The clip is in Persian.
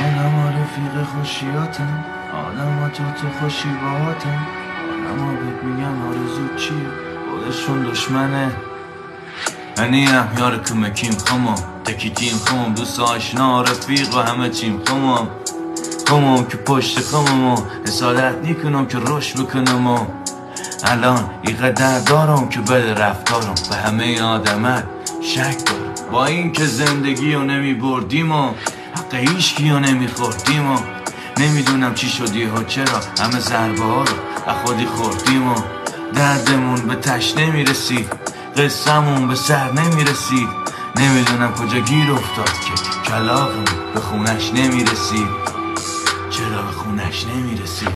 آدم ها رفیق خوشیاتن، آدم ها تو خوشی باهاتن، آدم ها بهت میگن آرزو چیه خودشون دشمنه. هنیم یار کمکیم خمام تکیتیم خمام دوست آشنا رفیق و همه چیم خمام که پشت خمام حسادت نیکنم که رشد بکنم. الان اینقدر دارم که بده رفتارم به همه آدمت شک دارم. با این که زندگی رو نمی بردیم و حق هیچکی رو نمی خوردیم و نمیدونم چی شدی ها چرا همه ضربه ها رو خودی خوردیم و دردمون به تش نمیرسید، قصه‌مون به سر نمیرسید، نمیدونم کجا گیر افتاد که کلاغمون به خونش نمیرسید. چرا به خونش نمیرسید؟